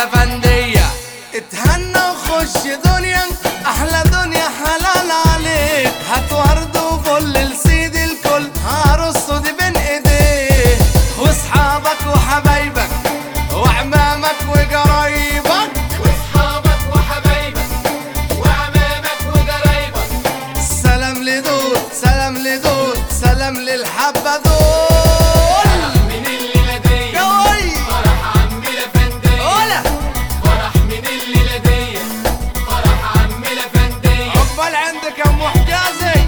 الافندية. اتهنى وخش دنيا، احلى دنيا حلال عليك. هات ورد وفل لسيد الكل، هرصه دي بين ايديه. واصحابك وحبايبك وعمامك وقرايبك، واصحابك وحبايبك وعمامك وقرايبك. سلام لدول سلام لدول سلام للحبة دول. من الليلة دي قوي فرح عم الافندية. ولا فرح من الليلة دي فرح عم الافندية. عقبال عندك يا ام حجازي.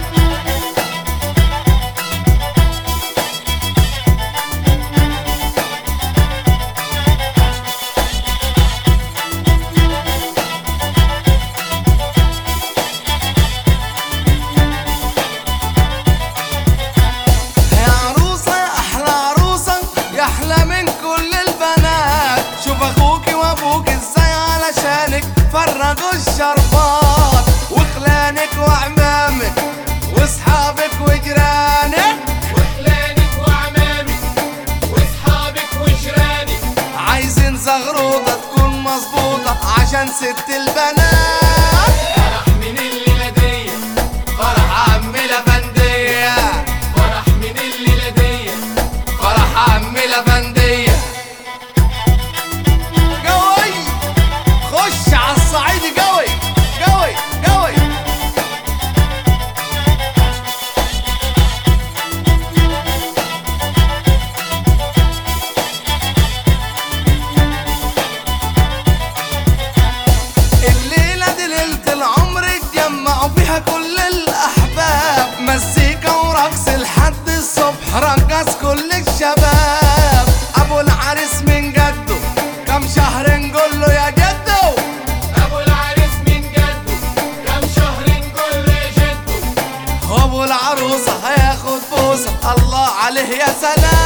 يا عروسة يا أحلى عروسة، يا أحلى من كل البنات. شوف أخوكي وأبوك إزاي علشانك فرقوا الشربات. وخلانك وعمامك وأصحابك وجيرانك، وخلانك وعمامك واصحابك وجيرانك. عايزين زغروطة تكون مظبوطة عشان ست البنات. فرح من الليلة دي فرح عم الأفندية، فرح من الليلة دي. فرح عم الأفندية. قوي خش عالصعيدي قوي قوي قوي. الليلة دي ليلة العمر اتجمعوا فيها كل الأحباب. مزيكا ورقص لحد الصبح، رقص كل الشباب. أبو العريس من جده كم شهر نقول له يا جدو. ابو العريس من جده كم شهر نقول له يا جده. وأبو العروسة هياخد بوسة، الله عليه يا سلام.